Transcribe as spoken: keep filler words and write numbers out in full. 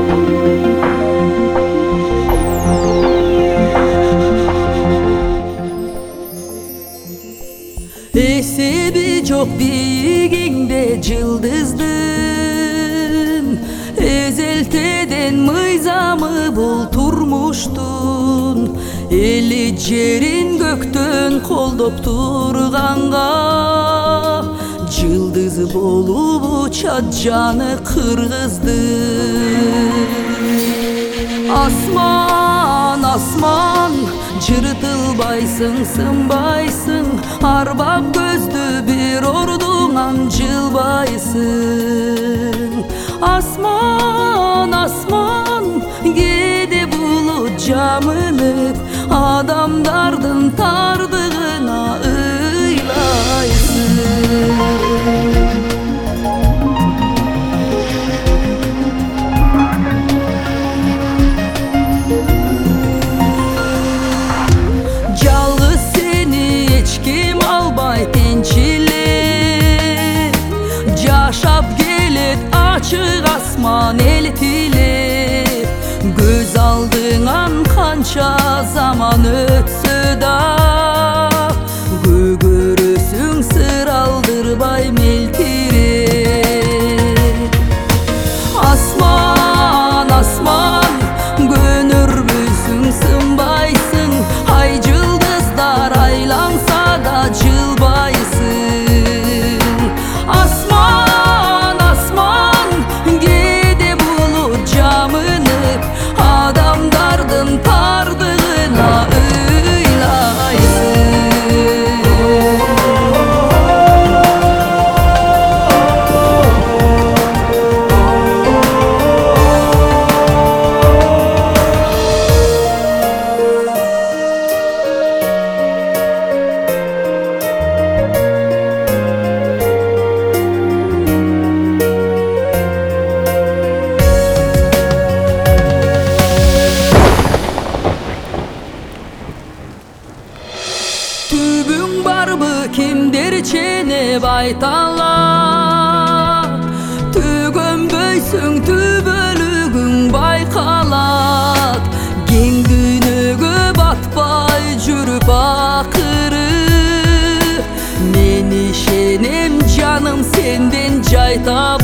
Esebi çok biyginde cıldızdın, ezelteden mıyzamı bulturmuştun. Eli cerin göktön koldop turganга, cıldız bolup uçat canı kırgızdın. Asman asman jırtılbaysың, sınbaysың, arbap gözlü bir orduңан жылбайсың. Asman asman кээде bulut жамынып, адамдардын тардыгына ыйлайсың. Жалгыз сени эч ким албай тинчилеп, жашап келет ачык асман элтилеп. Көз алдыңан канча заман өтсө да, көгөрөсүң сыр алдырбай мелтиреп. Асман асман көнөрбөйсүң, сынбайсың, ай жылдыздар айланса да жылбайсың. Асман асман кээде булут жамынып, адамдардын тардыгына ыйлайсың. Түбүң барбы кимдер ченеп айталат, төгөнбөйсүң түбөлүгүң байкалат. Кең дүйнөгө батпай жүрүп акыры, мен ишенем жаным сенден жай табам.